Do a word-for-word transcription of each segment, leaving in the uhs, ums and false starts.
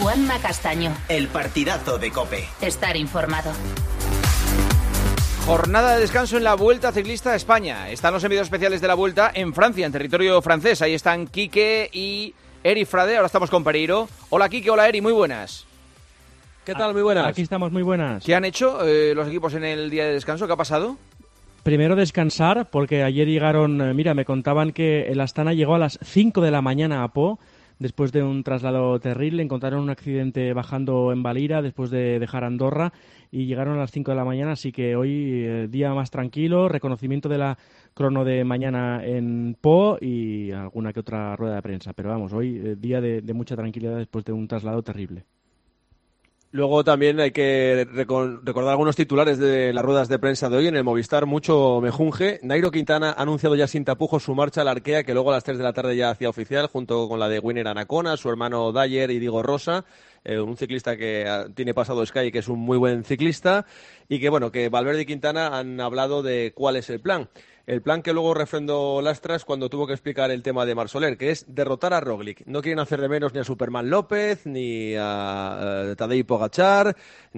Juanma Castaño. El partidazo de COPE. Estar informado. Jornada de descanso en la Vuelta Ciclista a España. Están los enviados especiales de la Vuelta en Francia, en territorio francés. Ahí están Quique y Eri Frade. Ahora estamos con Pereiro. Hola Quique, hola Eri, muy buenas. ¿Qué tal? Muy buenas. Aquí estamos, muy buenas. ¿Qué han hecho eh, los equipos en el día de descanso? ¿Qué ha pasado? Primero descansar, porque ayer llegaron, eh, mira, me contaban que el Astana llegó a las cinco de la mañana a Po, después de un traslado terrible. Encontraron un accidente bajando en Valira, después de dejar Andorra, y llegaron a las cinco de la mañana, así que hoy eh, día más tranquilo, reconocimiento de la crono de mañana en Po y alguna que otra rueda de prensa. Pero vamos, hoy eh, día de, de mucha tranquilidad después de un traslado terrible. Luego también hay que recordar algunos titulares de las ruedas de prensa de hoy. En el Movistar mucho mejunje. Nairo Quintana ha anunciado ya sin tapujos su marcha a la Arkea, que luego a las tres de la tarde ya hacía oficial, junto con la de Winner Anacona, su hermano Dyer y Diego Rosa, eh, un ciclista que tiene pasado Sky y que es un muy buen ciclista, y que bueno, que Valverde y Quintana han hablado de cuál es el plan. El plan que luego refrendó Lastras cuando tuvo que explicar el tema de Marc Soler, que es derrotar a Roglic. No quieren hacer de menos ni a Superman López, ni a, a Tadej Pogačar,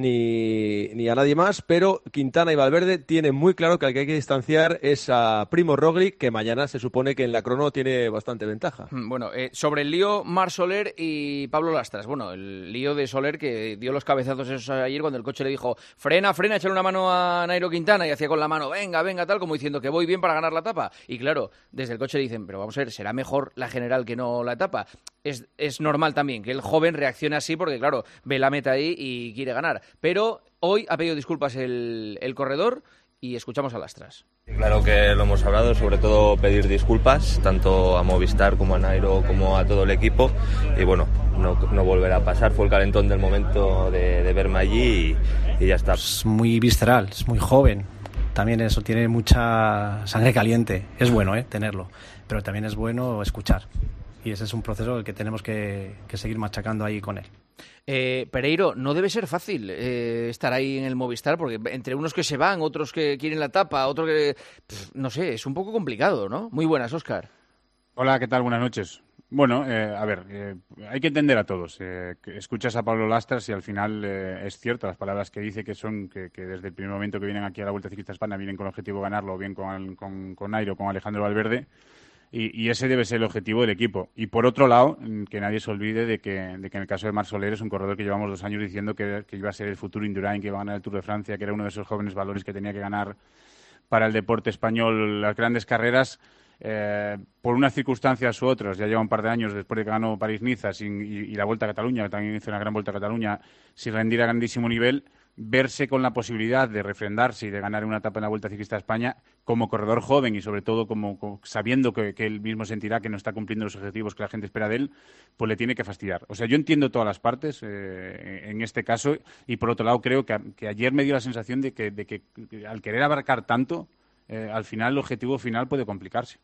ni, ni a nadie más, pero Quintana y Valverde tienen muy claro que al que hay que distanciar es a Primo Roglic, que mañana se supone que en la crono tiene bastante ventaja. Bueno, eh, sobre el lío Marc Soler y Pablo Lastras. Bueno, el lío de Soler que dio los cabezazos esos ayer cuando el coche le dijo frena, frena, échale una mano a Nairo Quintana, y hacía con la mano venga, venga, tal, como diciendo que voy bien para ganar la etapa. Y claro, desde el coche dicen, pero vamos a ver, será mejor la general que no la etapa. Es, es normal también que el joven reaccione así porque, claro, ve la meta ahí y quiere ganar. Pero hoy ha pedido disculpas el, el corredor y escuchamos a Lastras. Claro que lo hemos hablado, sobre todo pedir disculpas, tanto a Movistar como a Nairo como a todo el equipo. Y bueno, no, no volverá a pasar, fue el calentón del momento de, de verme allí y, y ya está. Es muy visceral, es muy joven. También eso, tiene mucha sangre caliente. Es bueno, ¿eh? tenerlo, pero también es bueno escuchar. Y ese es un proceso el que tenemos que, que seguir machacando ahí con él. Eh, Pereiro, no debe ser fácil eh, estar ahí en el Movistar, porque entre unos que se van, otros que quieren la tapa, otros que... Pff, no sé, es un poco complicado, ¿no? Muy buenas, Óscar. Hola, ¿qué tal? Buenas noches. Bueno, eh, a ver, eh, hay que entender a todos. Eh, escuchas a Pablo Lastras y al final eh, es cierto las palabras que dice, que son que, que desde el primer momento que vienen aquí a la Vuelta Ciclista a España vienen con el objetivo de ganarlo, bien con, con, con Nairo, con Alejandro Valverde, y, y ese debe ser el objetivo del equipo. Y por otro lado, que nadie se olvide de que, de que en el caso de Marc Soler es un corredor que llevamos dos años diciendo que, que iba a ser el futuro Indurain, que iba a ganar el Tour de Francia, que era uno de esos jóvenes valores que tenía que ganar para el deporte español las grandes carreras. Eh, por unas circunstancias u otras, ya lleva un par de años después de que ganó París-Niza y, y, y la Vuelta a Cataluña, que también hizo una gran Vuelta a Cataluña, sin rendir a grandísimo nivel, verse con la posibilidad de refrendarse y de ganar una etapa en la Vuelta Ciclista a España como corredor joven y sobre todo como, como sabiendo que, que él mismo sentirá que no está cumpliendo los objetivos que la gente espera de él, pues le tiene que fastidiar. O sea, yo entiendo todas las partes eh, en este caso, y por otro lado creo que, que ayer me dio la sensación de que, de que, que al querer abarcar tanto, eh, al final el objetivo final puede complicarse.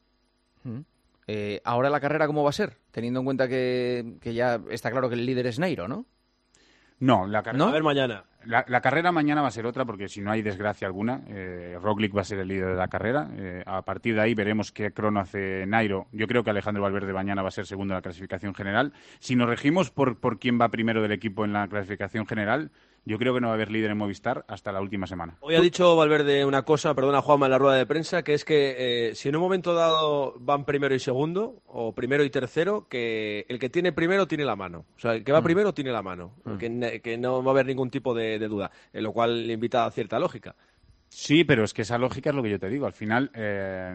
Eh, ahora la carrera, ¿cómo va a ser? Teniendo en cuenta que, que ya está claro que el líder es Nairo, ¿no? No, la carrera... ¿No? A ver mañana. La, la carrera mañana va a ser otra, porque si no hay desgracia alguna, eh, Roglic va a ser el líder de la carrera. Eh, a partir de ahí veremos qué crono hace Nairo. Yo creo que Alejandro Valverde mañana va a ser segundo en la clasificación general. Si nos regimos por, por quién va primero del equipo en la clasificación general, yo creo que no va a haber líder en Movistar hasta la última semana. Hoy ha dicho Valverde una cosa, perdona Juanma, en la rueda de prensa, que es que eh, si en un momento dado van primero y segundo, o primero y tercero, que el que tiene primero tiene la mano. O sea, el que va mm. primero tiene la mano. Mm. Que, que no va a haber ningún tipo de, de duda, en lo cual le invita a cierta lógica. Sí, pero es que esa lógica es lo que yo te digo. Al final... Eh...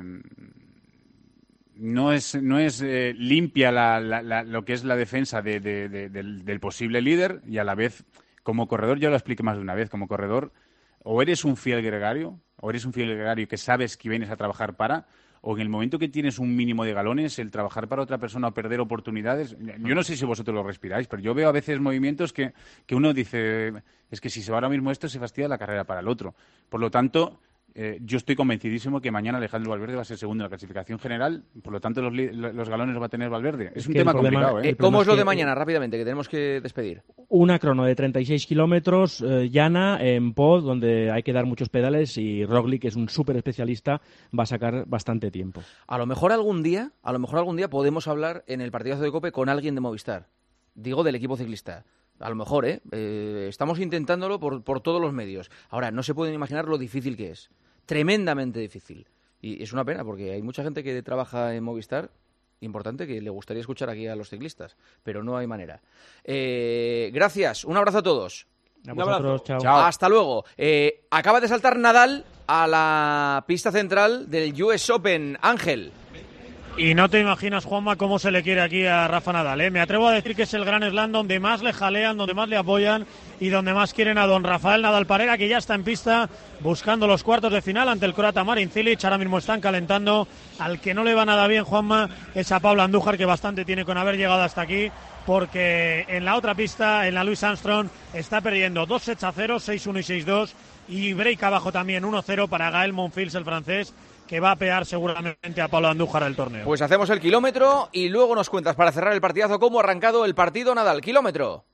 No es, no es eh, limpia la, la, la, lo que es la defensa de, de, de, del, del posible líder, y a la vez, como corredor, yo lo expliqué más de una vez, como corredor, o eres un fiel gregario, o eres un fiel gregario que sabes que vienes a trabajar para, o en el momento que tienes un mínimo de galones, el trabajar para otra persona o perder oportunidades. Yo no sé si vosotros lo respiráis, pero yo veo a veces movimientos que, que uno dice, es que si se va ahora mismo esto, se fastidia la carrera para el otro. Por lo tanto... Eh, yo estoy convencidísimo que mañana Alejandro Valverde va a ser segundo en la clasificación general, por lo tanto los, los galones los va a tener Valverde. Es, es un tema problema, complicado. ¿eh? Eh, ¿Cómo es lo de mañana, rápidamente, que tenemos que despedir? Una crono de treinta y seis kilómetros, eh, llana, en Po, donde hay que dar muchos pedales, y Roglic, que es un súper especialista, va a sacar bastante tiempo. A lo mejor algún día, a lo mejor algún día podemos hablar en el partidazo de COPE con alguien de Movistar. Digo, del equipo ciclista. A lo mejor, ¿eh? eh estamos intentándolo por, por todos los medios. Ahora, no se pueden imaginar lo difícil que es. Tremendamente difícil. Y es una pena porque hay mucha gente que trabaja en Movistar, importante, que le gustaría escuchar aquí a los ciclistas, pero no hay manera. Eh, gracias, un abrazo a todos. A vosotros, chao. Chao. Hasta luego. Eh, acaba de saltar Nadal a la pista central del U S Open. Ángel. Y no te imaginas, Juanma, cómo se le quiere aquí a Rafa Nadal, ¿eh? Me atrevo a decir que es el Gran Slam donde más le jalean, donde más le apoyan y donde más quieren a don Rafael Nadal Parera, que ya está en pista buscando los cuartos de final ante el croata Marin Cilic. Ahora mismo están calentando. Al que no le va nada bien, Juanma, es a Pablo Andújar, que bastante tiene con haber llegado hasta aquí, porque en la otra pista, en la Louis Armstrong, está perdiendo dos sets a cero, seis uno y seis dos, y break abajo también uno cero para Gael Monfils, el francés, que va a pegar seguramente a Pablo Andújar del torneo. Pues hacemos el kilómetro y luego nos cuentas, para cerrar el partidazo, cómo ha arrancado el partido Nadal. Kilómetro.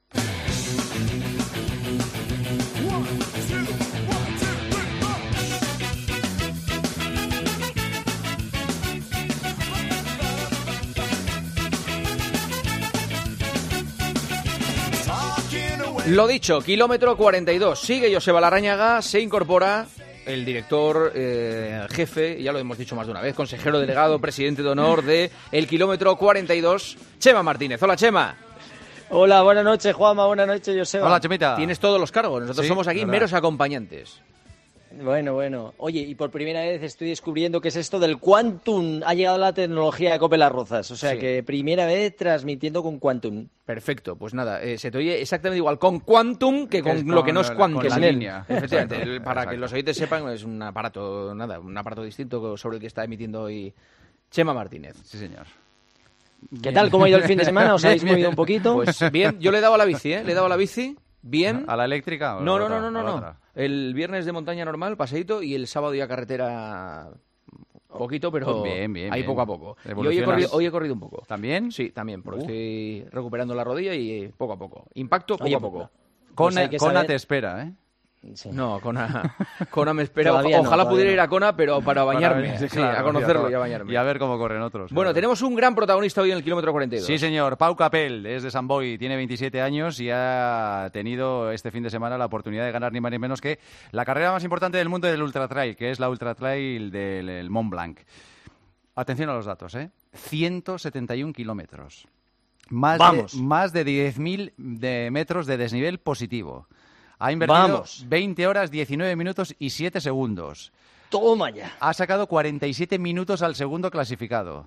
Lo dicho, kilómetro cuarenta y dos. Sigue Joseba Larrañaga, se incorpora el director, eh, jefe, ya lo hemos dicho más de una vez, consejero delegado, presidente de honor de el kilómetro cuarenta y dos, Chema Martínez. Hola, Chema. Hola, buenas noches, Juanma, buenas noches, Joseba. Hola, Chemita. Tienes todos los cargos, nosotros Sí, somos aquí verdad. meros acompañantes. Bueno, bueno. Oye, y por primera vez estoy descubriendo qué es esto del Quantum. Ha llegado la tecnología de Cope Las Rozas. O sea, Sí. que primera vez transmitiendo con Quantum. Perfecto, pues nada, eh, se te oye exactamente igual con Quantum que con es lo que no es con- Quantum. con la línea. Efectivamente, Exacto, el- para exacto. que los oyentes sepan, es un aparato, nada, un aparato distinto sobre el que está emitiendo hoy Chema Martínez. Sí, señor. ¿Qué tal? ¿Cómo ha ido el fin de semana? ¿Os habéis Bien, movido un poquito? Pues bien, yo le he dado a la bici, ¿eh? Le he dado a la bici, bien. ¿A la eléctrica? o No, a no, otra- no, no, a la no, otra? no. El viernes de montaña normal, paseíto, y el sábado ya carretera poquito, pero Pues bien, bien, ahí bien. poco a poco. Y hoy he, Evolucionas. corrido, hoy he corrido un poco. ¿También? Sí, también, porque Uh. estoy recuperando la rodilla y poco a poco. Impacto poco Oye, a poco. Cona, Pues hay que Cona saber- te espera, ¿eh? Sí. No, Cona, Cona me espera. Todavía no, Ojalá todavía pudiera no. ir a Cona, pero para bañarme. Para- sí, claro, a conocerlo y y a, a bañarme. y a ver cómo corren otros. Bueno, claro. tenemos un gran protagonista hoy en el kilómetro cuarenta y dos. Sí, señor. Pau Capel es de Sant Boi, tiene veintisiete años y ha tenido este fin de semana la oportunidad de ganar ni más ni menos que la carrera más importante del mundo del Ultra Trail, que es la Ultra Trail del el Mont Blanc. Atención a los datos, ¿eh? ciento setenta y uno kilómetros. Más Vamos. de, más de diez mil de metros de desnivel positivo. Ha invertido Vamos. veinte horas, diecinueve minutos y siete segundos. Toma ya. Ha sacado cuarenta y siete minutos al segundo clasificado.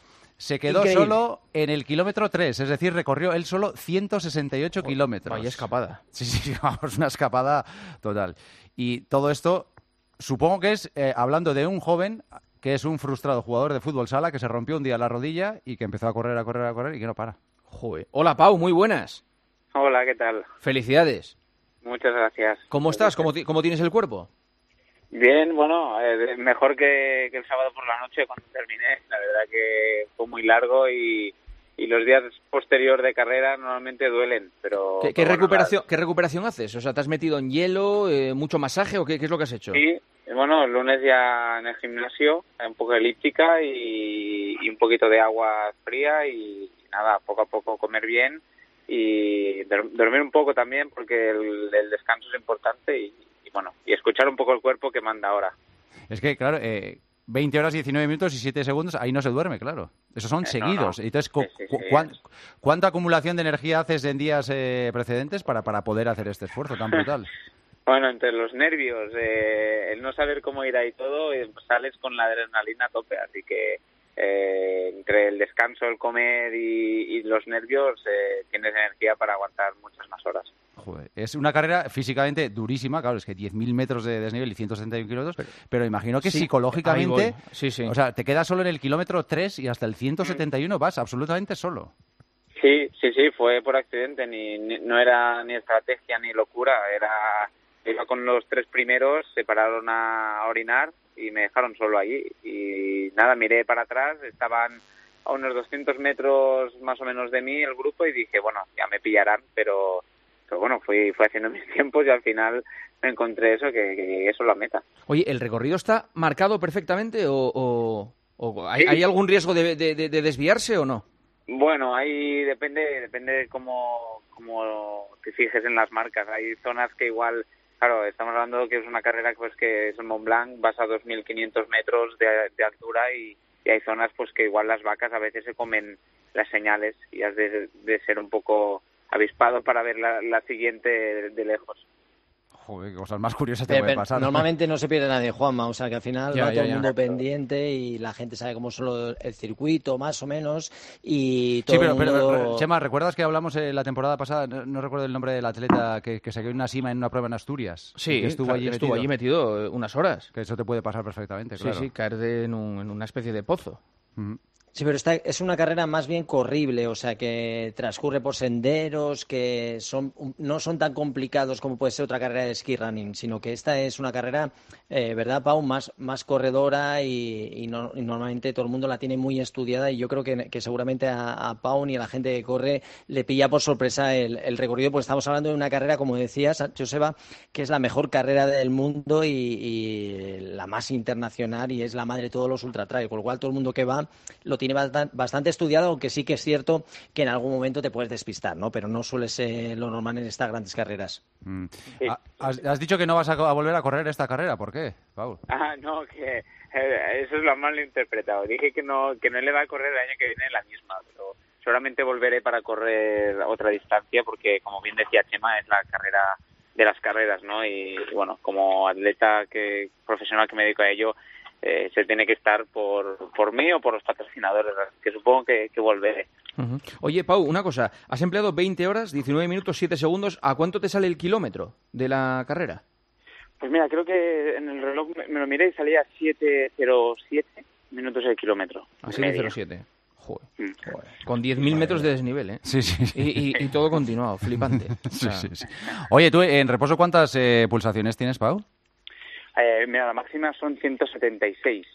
Se quedó Increíble. solo en el kilómetro tres, es decir, recorrió él solo ciento sesenta y ocho kilómetros. Vaya escapada. Sí, sí, vamos, una escapada total. Y todo esto, supongo que es eh, hablando de un joven que es un frustrado jugador de fútbol sala que se rompió un día la rodilla y que empezó a correr, a correr, a correr y que no para. Joder. Hola, Pau, muy buenas. Hola, ¿qué tal? Felicidades. Muchas gracias. ¿Cómo estás? ¿Cómo, ti- cómo tienes el cuerpo? Bien, bueno, eh, mejor que, que el sábado por la noche cuando terminé. La verdad que fue muy largo y, y los días posterior de carrera normalmente duelen, pero... ¿Qué, qué pero bueno, recuperación, ¿Qué recuperación haces? O sea, ¿te has metido en hielo, eh, mucho masaje o qué, qué es lo que has hecho? la- Sí, bueno, el lunes ya en el gimnasio, un poco de elíptica y, y un poquito de agua fría y nada, poco a poco comer bien y dor- dormir un poco también porque el, el descanso es importante y, y bueno, y escuchar un poco el cuerpo que manda ahora. Es que, claro, eh, veinte horas, diecinueve minutos y siete segundos, ahí no se duerme, claro. Esos son Eh, no, seguidos. no. Entonces, cu- Sí, sí, cu- sí, ¿cuán- es. ¿cuánta acumulación de energía haces en días eh, precedentes para, para poder hacer este esfuerzo tan brutal? Bueno, entre los nervios, eh, el no saber cómo ir ahí todo, eh, sales con la adrenalina a tope, así que eh, entre el descanso, el comer y, y los nervios eh, tienes energía para aguantar muchas más horas. Joder, es una carrera físicamente durísima, claro, es que diez mil metros de desnivel y ciento setenta y un kilómetros, pero, pero imagino que Sí, psicológicamente, ahí voy. Sí, sí. o sea, te quedas solo en el kilómetro tres y hasta el ciento setenta y uno vas absolutamente solo. Sí, sí, sí, fue por accidente, ni, ni- no era ni estrategia ni locura, era iba con los tres primeros, se pararon a orinar y me dejaron solo allí y nada, miré para atrás, estaban a unos doscientos metros más o menos de mí el grupo y dije, bueno, ya me pillarán, pero, pero bueno, fui, fui haciendo mis tiempos y al final me encontré eso, que, que eso es la meta. Oye, ¿el recorrido está marcado perfectamente o, o- o hay, Sí. hay algún riesgo de, de- de- de desviarse o no? Bueno, ahí depende depende de cómo, cómo te fijes en las marcas. Hay zonas que igual, claro, estamos hablando de que es una carrera pues que es el Mont Blanc, vas a dos mil quinientos metros de, de altura y, y hay zonas pues que igual las vacas a veces se comen las señales y has de, de ser un poco avispado para ver la, la siguiente de, de lejos. Joder, qué cosas más curiosas te Pero, pueden pero pasar. Normalmente no se pierde nadie, Juanma, o sea que al final Ya, va ya, todo el ya. mundo pendiente y la gente sabe cómo es solo el circuito, más o menos, y todo Sí, pero, el pero, mundo... pero, Chema, ¿recuerdas que hablamos eh, la temporada pasada? No, no recuerdo el nombre del atleta que, que se quedó en una cima en una prueba en Asturias. Sí, que estuvo claro, allí estuvo metido. allí metido unas horas. Que eso te puede pasar perfectamente, Sí, claro. sí, caer de- en, un- en una especie de pozo. Mm. Sí, pero esta es una carrera más bien corrible, o sea, que transcurre por senderos que son no son tan complicados como puede ser otra carrera de ski running, sino que esta es una carrera, eh, ¿verdad, Pau? Más, más corredora y, y, no- y normalmente todo el mundo la tiene muy estudiada y yo creo que, que seguramente a, a Pau ni a la gente que corre le pilla por sorpresa el, el recorrido, pues estamos hablando de una carrera, como decías, Joseba, que es la mejor carrera del mundo y, y la más internacional y es la madre de todos los ultratrail, con lo cual todo el mundo que va lo tiene bastan- bastante estudiado, aunque sí que es cierto que en algún momento te puedes despistar, ¿no? Pero no suele ser lo normal en estas grandes carreras. Mm. Ah, Has, has dicho que no vas a, co- a volver a correr esta carrera. ¿Por qué, Paul? Ah, no, que eh, eso es lo mal interpretado. Dije que no que no le va a correr el año que viene la misma, pero seguramente volveré para correr otra distancia porque, como bien decía Chema, es la carrera de las carreras, ¿no? Y, y bueno, como atleta que profesional que me dedico a ello, eh, se tiene que estar por, por mí o por los patrocinadores, que supongo que, que volveré. Ujú. Oye, Pau, una cosa. Has empleado veinte horas, diecinueve minutos, siete segundos. ¿A cuánto te sale el kilómetro de la carrera? Pues mira, creo que en el reloj me me lo miré y salía siete cero siete minutos el kilómetro. A de siete cero media. siete. Joder. Mm. Con diez mil metros de desnivel, ¿eh? Sí, sí. sí. Y, y- y todo continuado, flipante. O Sí, sea, sí, sí. Oye, ¿tú en reposo cuántas eh, pulsaciones tienes, Pau? Eh, mira, la máxima son ciento setenta y seis.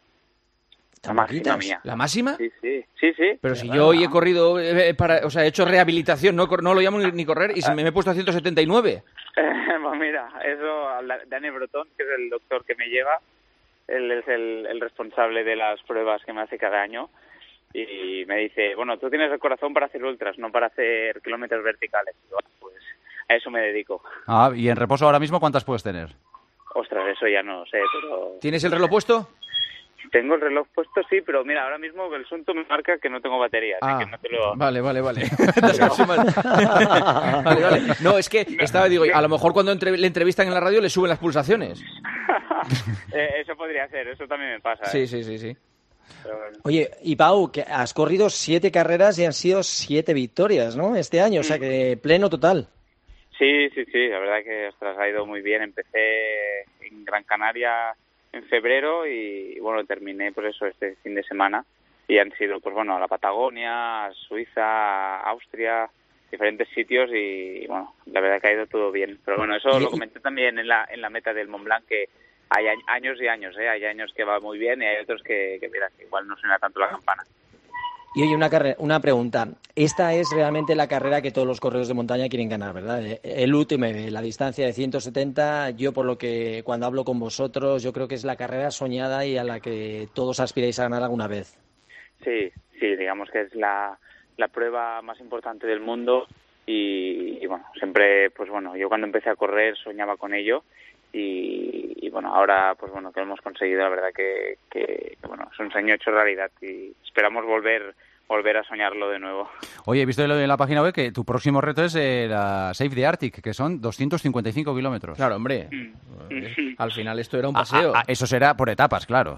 La máxima mía. ¿La máxima? Sí, sí, sí, sí. Pero si yo hoy he corrido, eh, para, o sea, he hecho rehabilitación, no, cor- no lo llamo ni, ni correr, y se me, me he puesto a ciento setenta y nueve. Pues mira, eso, Dani Brotón, que es el doctor que me lleva, él es el, el responsable de las pruebas que me hace cada año, y me dice, bueno, tú tienes el corazón para hacer ultras, no para hacer kilómetros verticales. Y yo, pues a eso me dedico. Ah, ¿y en reposo ahora mismo cuántas puedes tener? Ostras, eso ya no sé, pero... ¿Tienes el reloj puesto? Tengo el reloj puesto, sí, pero mira, ahora mismo el Sunto me marca que no tengo batería, así Ah, que no te lo... vale, vale, vale. vale, vale. No, es que estaba, digo, a lo mejor cuando entre- le entrevistan en la radio le suben las pulsaciones. Eh, eso podría ser, eso también me pasa. Sí, ¿eh? sí, sí, sí. Pero bueno. Oye, y Pau, que has corrido siete carreras y han sido siete victorias, ¿no? Este año, o sea que pleno total. Sí, sí, sí, la verdad que ostras, ha ido muy bien. Empecé en Gran Canaria en febrero y, bueno, terminé pues eso este fin de semana y han sido, pues bueno, a la Patagonia, a Suiza, a Austria, diferentes sitios y, bueno, la verdad que ha ido todo bien. Pero bueno, eso lo comenté también en la en la meta del Mont Blanc, que hay a- años y años, ¿eh? Hay años que va muy bien y hay otros que, que mira, que igual no suena tanto la campana. Y oye, una, carre- una pregunta. Esta es realmente la carrera que todos los corredores de montaña quieren ganar, ¿verdad? El U T M B, la distancia de ciento setenta, yo por lo que cuando hablo con vosotros, yo creo que es la carrera soñada y a la que todos aspiráis a ganar alguna vez. Sí, sí, digamos que es la, la prueba más importante del mundo y, y bueno, siempre, pues bueno, yo cuando empecé a correr soñaba con ello y, y bueno, ahora pues bueno, que lo hemos conseguido, la verdad que, que, que, bueno, es un sueño hecho realidad y esperamos volver volver a soñarlo de nuevo. Oye, he visto en la página web que tu próximo reto es eh, la Save the Arctic, que son doscientos cincuenta y cinco kilómetros. Claro, hombre. Mm. Al final esto era un Ah, paseo. ah, ah, eso será por etapas, claro.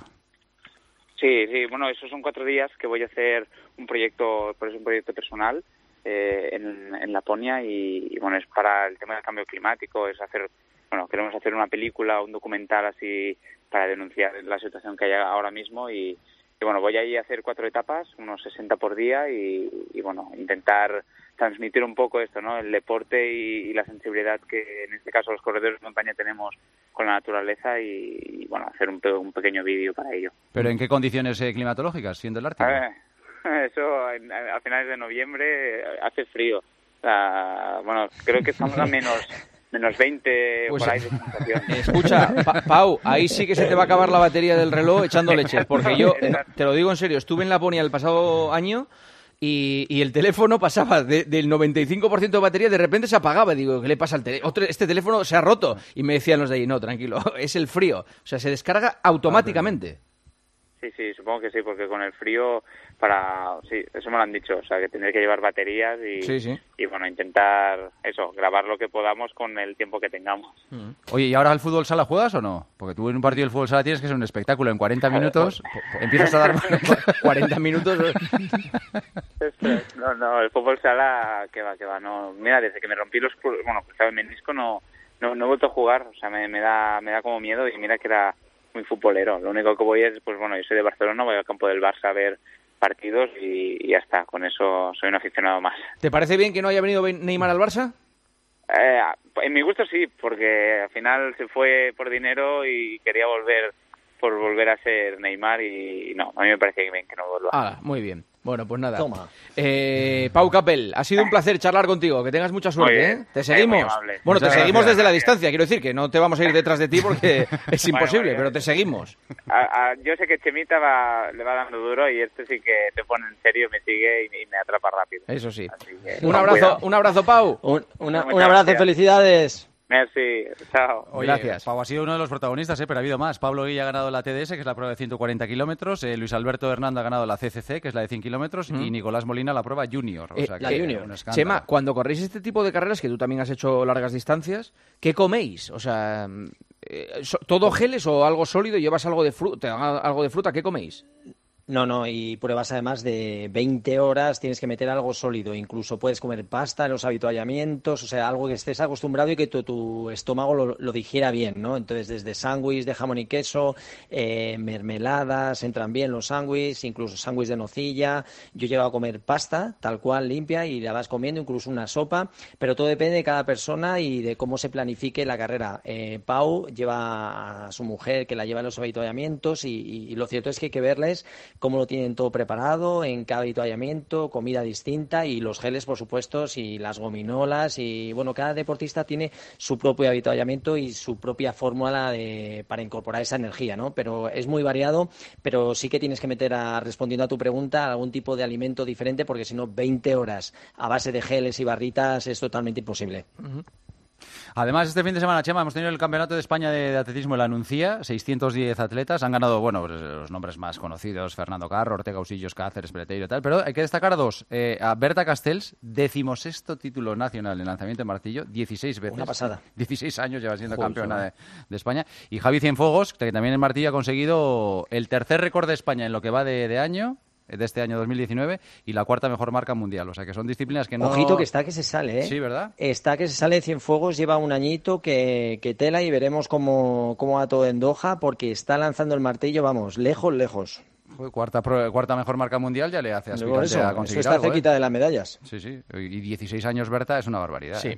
Sí, sí, bueno, esos son cuatro días que voy a hacer un proyecto, pues un proyecto personal eh, en, en Laponia y, y, bueno, es para el tema del cambio climático, es hacer, bueno, queremos hacer una película, un documental así para denunciar la situación que hay ahora mismo y, y bueno, voy ahí a hacer cuatro etapas, unos sesenta por día y, y bueno, intentar transmitir un poco esto, ¿no? El deporte y, y la sensibilidad que en este caso los corredores de montaña tenemos con la naturaleza y, y bueno, hacer un, pe- un pequeño vídeo para ello. ¿Pero en qué condiciones eh, climatológicas, siendo el Ártico? Eh, eso en- a finales de noviembre eh, hace frío. O sea, bueno, creo que estamos a menos menos veinte Pues, por ahí de sensación. Escucha, Pa- Pau, ahí sí que se te va a acabar la batería del reloj echando leches, porque yo, no, te lo digo en serio, estuve en Laponia el pasado año y, y el teléfono pasaba de, del noventa y cinco por ciento de batería, de repente se apagaba. Digo, ¿qué le pasa al teléfono? Este teléfono se ha roto. Y me decían los de ahí, no, tranquilo, es el frío. O sea, se descarga automáticamente. Sí, sí, supongo que sí, porque con el frío, para sí, eso me lo han dicho, o sea, que tener que llevar baterías y, sí, sí. y bueno, intentar eso, grabar lo que podamos con el tiempo que tengamos. Mm. Oye, ¿y ahora al fútbol sala juegas o no? Porque tú en un partido del fútbol sala tienes que ser un espectáculo. En cuarenta minutos empiezas a dar cuarenta minutos. No, no, el fútbol sala, que va, que va, no. Mira, desde que me rompí los, bueno, pues el menisco no, no, no he vuelto a jugar, o sea, me, me da, me da como miedo y mira que era muy futbolero. Lo único que voy es, pues bueno, yo soy de Barcelona, voy al campo del Barça a ver partidos y, y ya está. Con eso soy un aficionado más. ¿Te parece bien que no haya venido Neymar al Barça? Eh, en mi gusto sí, porque al final se fue por dinero y quería volver por volver a ser Neymar y no, a mí me parece bien que no vuelva. Ah, muy bien. Bueno, pues nada. Toma. Eh, Pau Capel, ha sido un placer charlar contigo. Que tengas mucha suerte, bien, ¿eh? Te seguimos. Amable. Bueno, te Muchas seguimos gracias. desde la distancia. Quiero decir que no te vamos a ir detrás de ti porque es imposible, Bueno, pero te seguimos. A, a, yo sé que Chemita va, le va dando duro y este sí que te pone en serio, me sigue y, y me atrapa rápido. Eso sí. Que, Un con abrazo, cuidado. un abrazo, Pau. Un, una- Muchas un abrazo y gracias. felicidades. Merci, chao. Oye, Gracias. Pau ha sido uno de los protagonistas, ¿eh? Pero ha habido más. Pablo Guilla ha ganado la T D S, que es la prueba de ciento cuarenta kilómetros. Eh, Luis Alberto Hernando ha ganado la C C C, que es la de cien kilómetros. Mm. Y Nicolás Molina la prueba Junior. O Eh, sea, que la es Junior. un escándalo. Chema, cuando corréis este tipo de carreras, que tú también has hecho largas distancias, ¿qué coméis? O sea, eh, so- ¿todo geles o algo sólido? ¿Llevas algo de fruta? ¿Algo de fruta? ¿Qué coméis? No, no, y pruebas además de veinte horas, tienes que meter algo sólido, incluso puedes comer pasta en los habituallamientos, o sea, algo que estés acostumbrado y que tu, tu estómago lo, lo digiera bien, ¿no? Entonces, desde sándwich de jamón y queso, eh, mermeladas, entran bien los sándwiches, incluso sándwich de nocilla. Yo he llegado a comer pasta, tal cual, limpia, y la vas comiendo, incluso una sopa, pero todo depende de cada persona y de cómo se planifique la carrera. Eh, Pau lleva a su mujer, que la lleva en los habituallamientos, y, y, y lo cierto es que hay que verles cómo lo tienen todo preparado en cada habituallamiento, comida distinta y los geles, por supuesto, y las gominolas. Y bueno, cada deportista tiene su propio habituallamiento y su propia fórmula de, para incorporar esa energía, ¿no? Pero es muy variado, pero sí que tienes que meter, a, respondiendo a tu pregunta, algún tipo de alimento diferente, porque si no, veinte horas a base de geles y barritas es totalmente imposible. Uh-huh. Además, este fin de semana, Chema, hemos tenido el Campeonato de España de, de Atletismo en la Nuncía, seiscientos diez atletas. Han ganado, bueno, pues, los nombres más conocidos, Fernando Carro, Ortega Usillos, Cáceres, Peleteiro y tal. Pero hay que destacar a dos. Eh, a Berta Castells, decimosexto título nacional en lanzamiento de martillo, dieciséis veces. Una pasada. dieciséis años lleva siendo Joder, campeona de, de España. Y Javi Cienfuegos, que también en martillo ha conseguido el tercer récord de España en lo que va de, de año, de este año dos mil diecinueve, y la cuarta mejor marca mundial. O sea, que son disciplinas que no... Ojito que está que se sale, ¿eh? Sí, ¿verdad? Está que se sale de Cienfuegos, lleva un añito que, que tela y veremos cómo, cómo va todo en Doha, porque está lanzando el martillo, vamos, lejos, lejos. Joder, Cuarta, pro- cuarta mejor marca mundial ya le hace Por aspirante eso, a eso conseguir está algo, ¿eh? cerquita de las medallas. Sí, sí. Y dieciséis años, Berta, es una barbaridad. Sí. ¿eh?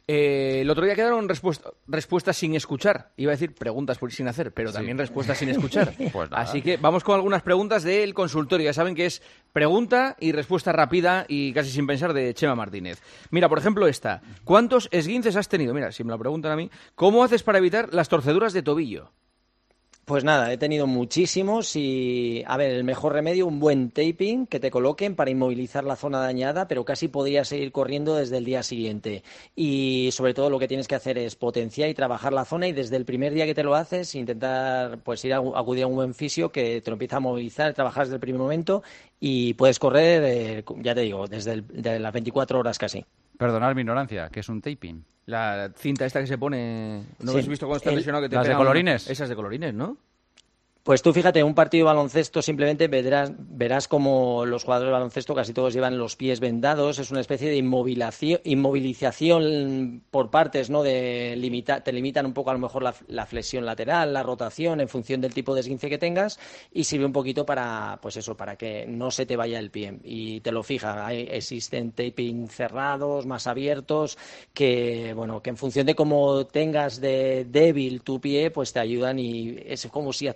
Eh, el otro día quedaron respuesta- respuestas sin escuchar. Iba a decir preguntas por sin hacer, pero Sí. también respuestas sin escuchar. Pues nada. Así que vamos con algunas preguntas del consultorio. Ya saben que es pregunta y respuesta rápida y casi sin pensar de Chema Martínez. Mira, por ejemplo, esta. ¿Cuántos esguinces has tenido? Mira, si me lo preguntan a mí. ¿Cómo haces para evitar las torceduras de tobillo? Pues nada, he tenido muchísimos y, a ver, el mejor remedio, un buen taping que te coloquen para inmovilizar la zona dañada, pero casi podrías seguir corriendo desde el día siguiente. Y sobre todo lo que tienes que hacer es potenciar y trabajar la zona y desde el primer día que te lo haces, intentar pues ir a acudir a un buen fisio que te lo empieza a movilizar, trabajar desde el primer momento y puedes correr, eh, ya te digo, desde el, de las veinticuatro horas casi. Perdonad mi ignorancia, que es un taping. La cinta esta que se pone... ¿No Sí. has visto cuando estás El- lesionado que te ¿Las de pegan una- colorines? Esas de colorines, ¿no? Pues tú fíjate, en un partido de baloncesto simplemente verás, verás como los jugadores de baloncesto casi todos llevan los pies vendados, es una especie de inmovilización, inmovilización por partes, ¿no? De limita, te limitan un poco a lo mejor la, la flexión lateral, la rotación en función del tipo de esguince que tengas y sirve un poquito para, pues eso, para que no se te vaya el pie y te lo fija. Hay, existen taping cerrados, más abiertos, que bueno, que en función de cómo tengas de débil tu pie, pues te ayudan y es como si actúas en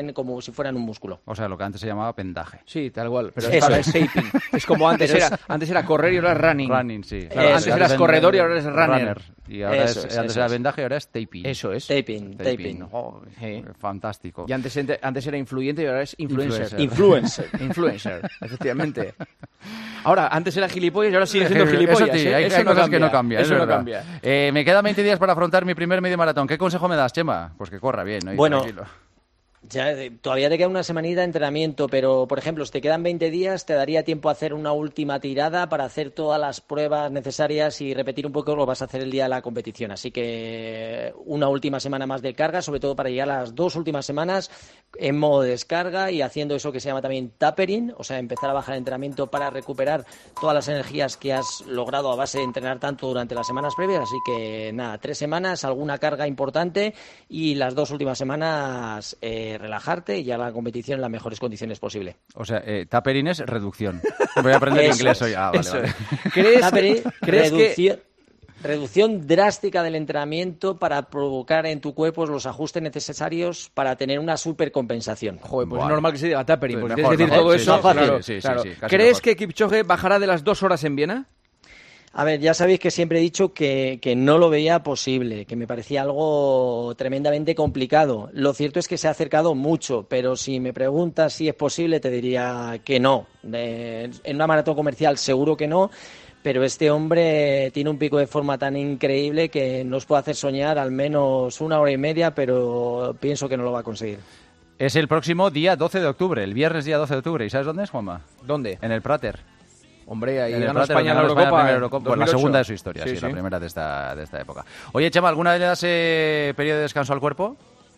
trabajen como si fueran un músculo. O sea, lo que antes se llamaba pendaje. Sí, tal cual, pero Eso ahora es. es taping. Es como antes Pero era, es- antes era correr y ahora es running. Running, sí. Claro, Eso antes es. eras corredor y ahora eres runner. Y ahora Eso es, es, antes eso era es. vendaje y ahora es taping. Eso es. Taping, taping. Oh, Sí. Fantástico. Y antes, antes era influyente y ahora es influencer. Influencer. Influencer, efectivamente. Ahora, antes era gilipollas y ahora sigue siendo gilipollas. Eso sí, ¿eh? hay, Eso hay no cosas cambia. que no cambian. Eso es no verdad. cambia. Eh, me quedan veinte días para afrontar mi primer medio maratón. ¿Qué consejo me das, Chema? Pues que corra bien, ¿no? Y Bueno, tranquilo. Ya, eh, todavía te queda una semanita de entrenamiento, pero, por ejemplo, si te quedan veinte días, te daría tiempo a hacer una última tirada para hacer todas las pruebas necesarias y repetir un poco lo que vas a hacer el día de la competición. Así que una última semana más de carga, sobre todo para llegar a las dos últimas semanas en modo descarga y haciendo eso que se llama también tapering, o sea, empezar a bajar el entrenamiento para recuperar todas las energías que has logrado a base de entrenar tanto durante las semanas previas. Así que, nada, tres semanas, alguna carga importante y las dos últimas semanas... Eh, relajarte y ya la competición en las mejores condiciones posible. O sea, eh, tapering es reducción. Voy a aprender Eso inglés es, hoy. Ah, vale, eso vale. es. ¿Crees, Tapering, ¿crees que reducción, reducción drástica del entrenamiento para provocar en tu cuerpo los ajustes necesarios para tener una supercompensación. Joder, pues Buah. es normal que se diga tapering, Sí, porque mejor, tienes que decir mejor, todo sí, eso. sí, claro, sí, sí, sí, claro. sí, casi ¿Crees mejor. que Kipchoge bajará de las dos horas en Viena? A ver, ya sabéis que siempre he dicho que, que no lo veía posible, que me parecía algo tremendamente complicado. Lo cierto es que se ha acercado mucho, pero si me preguntas si es posible, te diría que no. Eh, en una maratón comercial seguro que no, pero este hombre tiene un pico de forma tan increíble que nos puede hacer soñar al menos una hora y media, pero pienso que no lo va a conseguir. Es el próximo día doce de octubre, el viernes día doce de octubre. ¿Y sabes dónde es, Juanma? ¿Dónde? En el Prater. Hombre, ahí En el ganó Prater, España en la ganó España Eurocopa. primera en Eurocopa, pues la dos mil ocho. segunda de su historia, sí, Sí, la sí. primera de esta, de esta época. Oye, Chema, ¿alguna vez le das eh, periodo de descanso al cuerpo?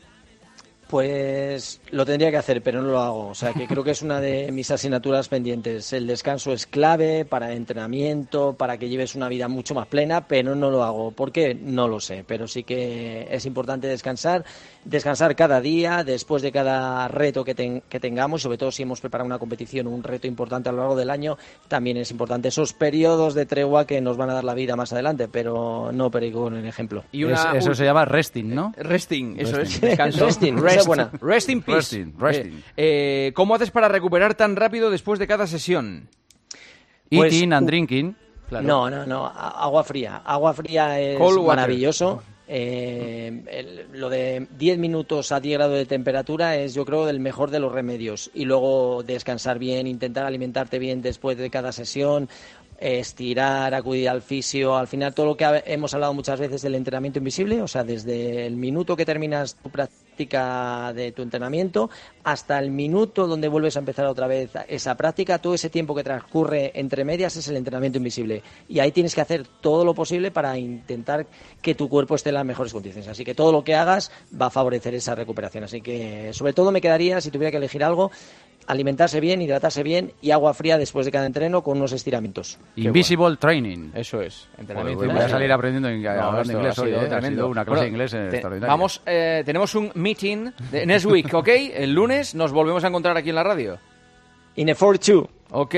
Pues lo tendría que hacer, pero no lo hago. O sea, que creo que es una de mis asignaturas pendientes. El descanso es clave para el entrenamiento, para que lleves una vida mucho más plena, pero no lo hago. ¿Por qué? No lo sé. Pero sí que es importante descansar. Descansar cada día, después de cada reto que, ten- que tengamos, sobre todo si hemos preparado una competición o un reto importante a lo largo del año, también es importante esos periodos de tregua que nos van a dar la vida más adelante, pero no perico con el ejemplo. Y una- Es- eso un- se llama resting, ¿no? Resting, eso Resting. es, descanso. Resting, esa Rest, es buena. rest in peace. Resting, resting. Eh, eh, ¿Cómo haces para recuperar tan rápido después de cada sesión? Pues, Eating and uh, drinking. Claro. No, no, no. a- Agua fría. Agua fría es Cold water. maravilloso. Eh, el- lo de diez minutos a diez grados de temperatura es, yo creo, el mejor de los remedios. Y luego descansar bien, intentar alimentarte bien después de cada sesión, estirar, acudir al fisio. Al final, todo lo que ha- hemos hablado muchas veces del entrenamiento invisible, o sea, desde el minuto que terminas tu práctica de tu entrenamiento hasta el minuto donde vuelves a empezar otra vez esa práctica, todo ese tiempo que transcurre entre medias es el entrenamiento invisible. Y ahí tienes que hacer todo lo posible para intentar que tu cuerpo esté en las mejores condiciones. Así que todo lo que hagas va a favorecer esa recuperación. Así que, sobre todo, me quedaría, si tuviera que elegir algo, alimentarse bien, hidratarse bien y agua fría después de cada entreno con unos estiramientos. Invisible training. Eso es, Joder, entrenamiento. voy a invisible. salir aprendiendo en- No, hablando esto inglés ha hoy, sido ¿eh? Ha tremendo. sido una clase Bueno, de inglés eh, te- extraordinaria. Vamos, eh, tenemos un meeting de next week, ¿ok? El lunes nos volvemos a encontrar aquí en la radio. In a four two. Ok.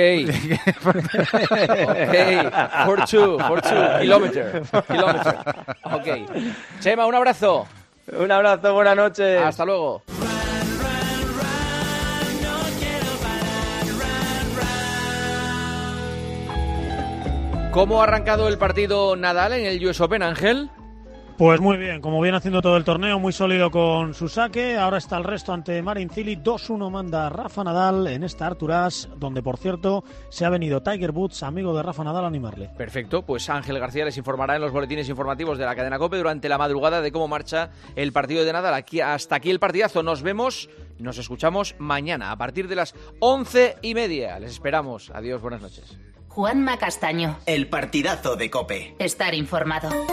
Ok. For two, for two. Kilometer. Kilometer. Ok. Chema, un abrazo. Un abrazo, buenas noches. Hasta luego. ¿Cómo ha arrancado el partido Nadal en el U S Open, Ángel? Pues muy bien, como viene haciendo todo el torneo, muy sólido con su saque. Ahora está el resto ante Marin Cilic. dos uno manda Rafa Nadal en esta Arthur Ashe, donde, por cierto, se ha venido Tiger Woods, amigo de Rafa Nadal, a animarle. Perfecto, pues Ángel García les informará en los boletines informativos de la cadena COPE durante la madrugada de cómo marcha el partido de Nadal. Aquí, hasta aquí el partidazo. Nos vemos, nos escuchamos mañana a partir de las once y media. Les esperamos. Adiós, buenas noches. Juanma Castaño. El partidazo de COPE. Estar informado.